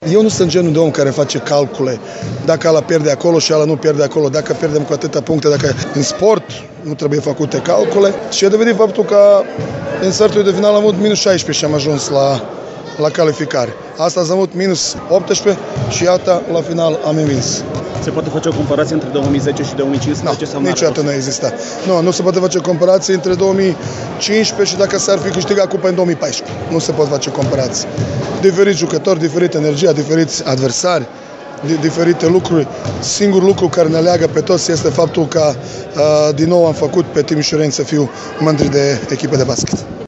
Eu nu sunt genul de om care face calcule. Dacă ala pierde acolo și ala nu pierde acolo, dacă pierdem cu atâtea puncte, dacă în sport nu trebuie făcute calcule. Și e dovedit faptul că în sfertul de final am avut minus 16 și am ajuns la calificare. Astăzi am avut minus 18 și iată, la final am învins. Se poate face o comparație între 2010 și 2015? Nu, niciodată nu există. Nu se poate face o comparație între 2015 și dacă s-ar fi câștigat cupa în 2014. Nu se poate face comparație. Diferiți jucători, diferită energie, diferiți adversari, diferite lucruri. Singurul lucru care ne leagă pe toți este faptul că din nou am făcut pe Timișoreni să fiu mândri de echipă de basket.